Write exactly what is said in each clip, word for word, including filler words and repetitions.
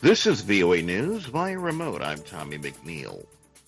This is V O A News via remote. I'm Tommy McNeil.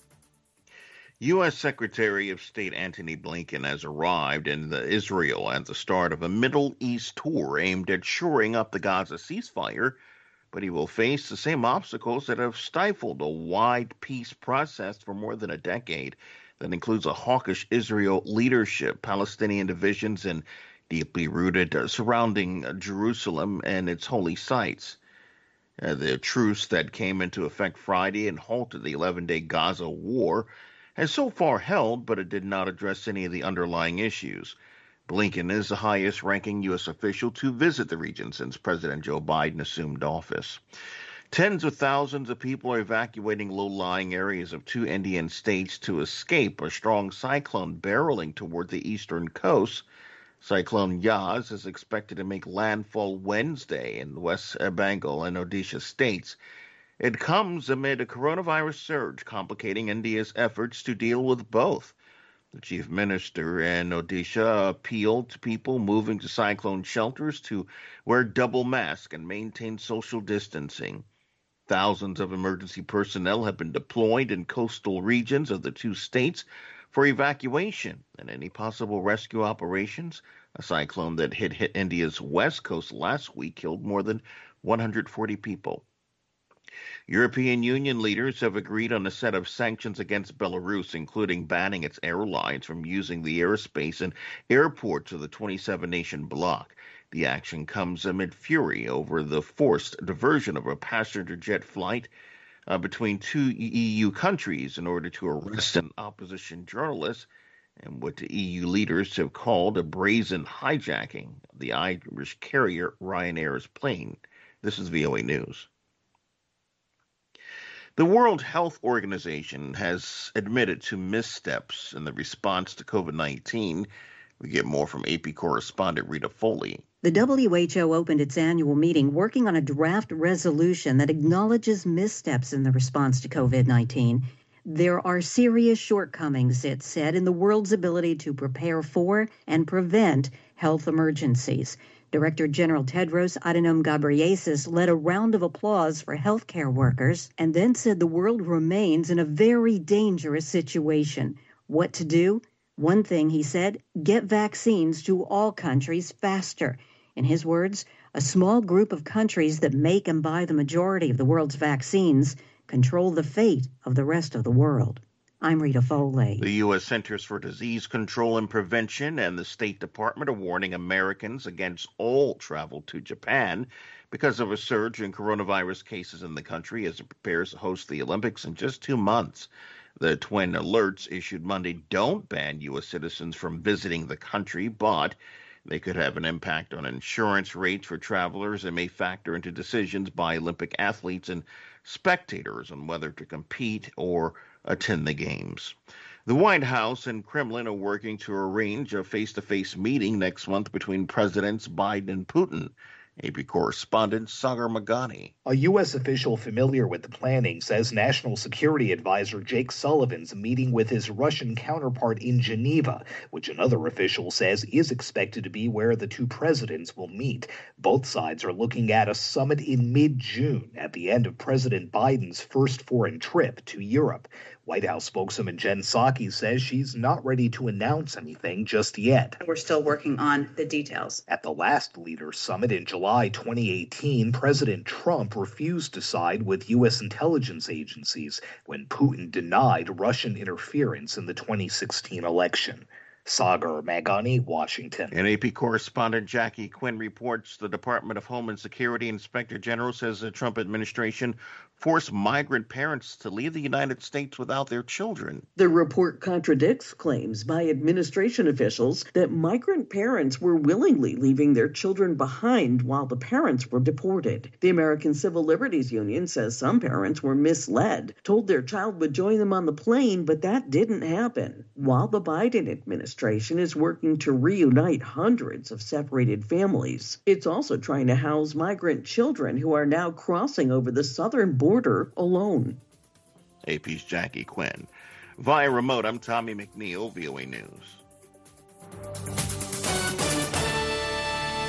U S. Secretary of State Antony Blinken has arrived in Israel at the start of a Middle East tour aimed at shoring up the Gaza ceasefire, but he will face the same obstacles that have stifled a wide peace process for more than a decade. That includes a hawkish Israel leadership, Palestinian divisions, and deeply rooted uh, surrounding uh, Jerusalem and its holy sites. Uh, the truce that came into effect Friday and halted the eleven-day Gaza war has so far held, but it did not address any of the underlying issues. Blinken is the highest-ranking U S official to visit the region since President Joe Biden assumed office. Tens of thousands of people are evacuating low-lying areas of two Indian states to escape a strong cyclone barreling toward the eastern coast. Cyclone Yas is expected to make landfall Wednesday in West Bengal and Odisha states. It comes amid a coronavirus surge complicating India's efforts to deal with both. The chief minister in Odisha appealed to people moving to cyclone shelters to wear double masks and maintain social distancing. Thousands of emergency personnel have been deployed in coastal regions of the two states for evacuation and any possible rescue operations. A cyclone that hit, hit India's west coast last week killed more than one hundred forty people. European Union leaders have agreed on a set of sanctions against Belarus, including banning its airlines from using the airspace and airports of the twenty-seven nation bloc. The action comes amid fury over the forced diversion of a passenger jet flight uh, between two E U countries in order to arrest an opposition journalist, and what the E U leaders have called a brazen hijacking of the Irish carrier Ryanair's plane. This is V O A News. The World Health Organization has admitted to missteps in the response to COVID nineteen. We get more from A P correspondent Rita Foley. The W H O opened its annual meeting working on a draft resolution that acknowledges missteps in the response to COVID nineteen. There are serious shortcomings, it said, in the world's ability to prepare for and prevent health emergencies. Director General Tedros Adhanom Ghebreyesus led a round of applause for healthcare workers and then said the world remains in a very dangerous situation. What to do? One thing, he said, get vaccines to all countries faster. In his words, a small group of countries that make and buy the majority of the world's vaccines control the fate of the rest of the world. I'm Rita Foley. The U S. Centers for Disease Control and Prevention and the State Department are warning Americans against all travel to Japan because of a surge in coronavirus cases in the country as it prepares to host the Olympics in just two months. The twin alerts issued Monday don't ban U S citizens from visiting the country, but they could have an impact on insurance rates for travelers and may factor into decisions by Olympic athletes and spectators on whether to compete or attend the games. The White House and Kremlin are working to arrange a face-to-face meeting next month between Presidents Biden and Putin. A P correspondent Sagar Magani. A U S official familiar with the planning says National Security Advisor Jake Sullivan's meeting with his Russian counterpart in Geneva, which another official says is expected to be where the two presidents will meet. Both sides are looking at a summit in mid-June at the end of President Biden's first foreign trip to Europe. White House spokeswoman Jen Psaki says she's not ready to announce anything just yet. We're still working on the details. At the last Leaders Summit in July twenty eighteen, President Trump refused to side with U S intelligence agencies when Putin denied Russian interference in the twenty sixteen election. Sagar Magani, Washington. And A P correspondent Jackie Quinn reports the Department of Homeland Security Inspector General says the Trump administration forced migrant parents to leave the United States without their children. The report contradicts claims by administration officials that migrant parents were willingly leaving their children behind while the parents were deported. The American Civil Liberties Union says some parents were misled, told their child would join them on the plane, but that didn't happen. While the Biden administration is working to reunite hundreds of separated families, it's also trying to house migrant children who are now crossing over the southern border Border alone. A P's Jackie Quinn. Via remote, I'm Tommy McNeil, V O A News.